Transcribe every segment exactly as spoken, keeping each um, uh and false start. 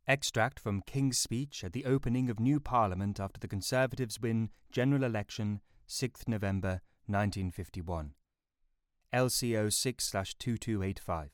Extract from King's speech at the opening of new Parliament after the Conservatives win general election sixth November nineteen fifty-one. L C O six two two eight five.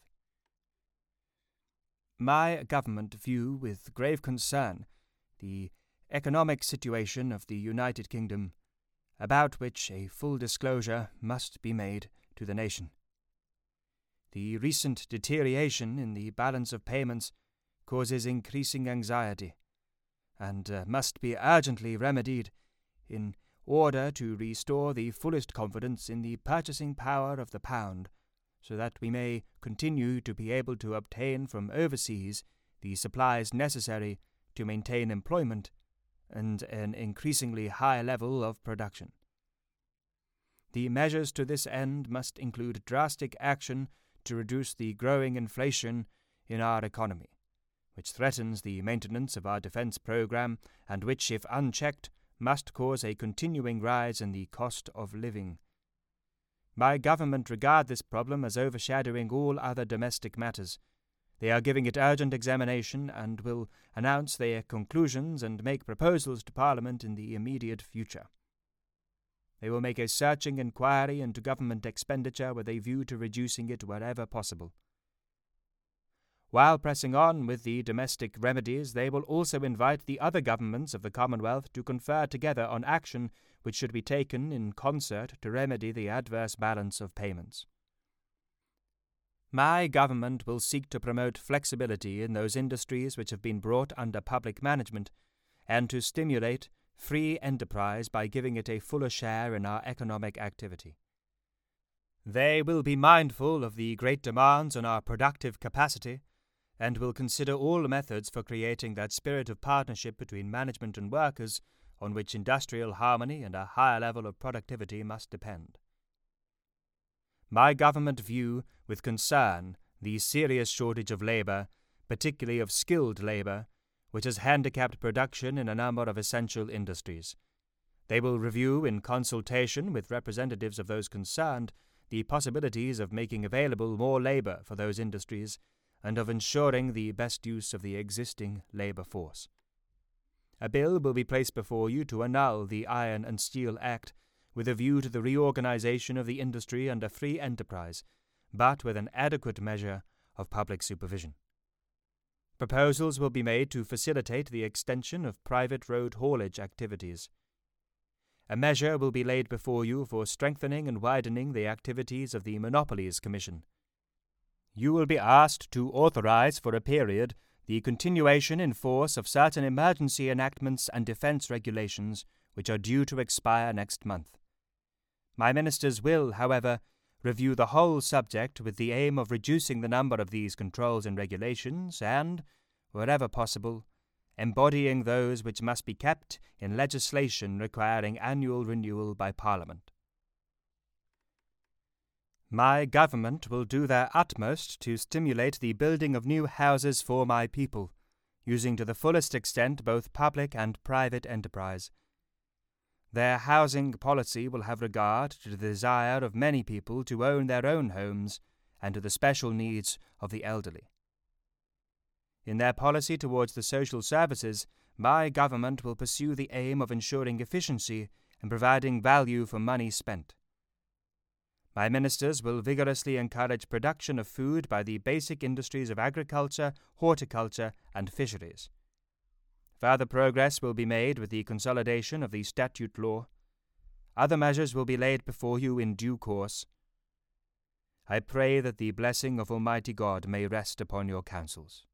My government view with grave concern the economic situation of the United Kingdom, about which a full disclosure must be made to the nation. The recent deterioration in the balance of payments causes increasing anxiety, and uh, must be urgently remedied in order to restore the fullest confidence in the purchasing power of the pound, so that we may continue to be able to obtain from overseas the supplies necessary to maintain employment and an increasingly high level of production. The measures to this end must include drastic action to reduce the growing inflation in our economy, which threatens the maintenance of our defense program and which, if unchecked, must cause a continuing rise in the cost of living. My government regard this problem as overshadowing all other domestic matters. They are giving it urgent examination and will announce their conclusions and make proposals to Parliament in the immediate future. They will make a searching inquiry into government expenditure with a view to reducing it wherever possible. While pressing on with the domestic remedies, they will also invite the other governments of the Commonwealth to confer together on action which should be taken in concert to remedy the adverse balance of payments. My government will seek to promote flexibility in those industries which have been brought under public management, and to stimulate free enterprise by giving it a fuller share in our economic activity. They will be mindful of the great demands on our productive capacity, and will consider all methods for creating that spirit of partnership between management and workers on which industrial harmony and a higher level of productivity must depend. My government view with concern the serious shortage of labour, particularly of skilled labour, which has handicapped production in a number of essential industries. They will review, in consultation with representatives of those concerned, the possibilities of making available more labour for those industries, and of ensuring the best use of the existing labour force. A bill will be placed before you to annul the Iron and Steel Act, with a view to the reorganization of the industry under free enterprise, but with an adequate measure of public supervision. Proposals will be made to facilitate the extension of private road haulage activities. A measure will be laid before you for strengthening and widening the activities of the Monopolies Commission. You will be asked to authorize for a period the continuation in force of certain emergency enactments and defense regulations which are due to expire next month. My ministers will, however, review the whole subject with the aim of reducing the number of these controls and regulations and, wherever possible, embodying those which must be kept in legislation requiring annual renewal by Parliament. My government will do their utmost to stimulate the building of new houses for my people, using to the fullest extent both public and private enterprise. Their housing policy will have regard to the desire of many people to own their own homes and to the special needs of the elderly. In their policy towards the social services, my government will pursue the aim of ensuring efficiency and providing value for money spent. My ministers will vigorously encourage production of food by the basic industries of agriculture, horticulture, and fisheries. Further progress will be made with the consolidation of the statute law. Other measures will be laid before you in due course. I pray that the blessing of Almighty God may rest upon your counsels.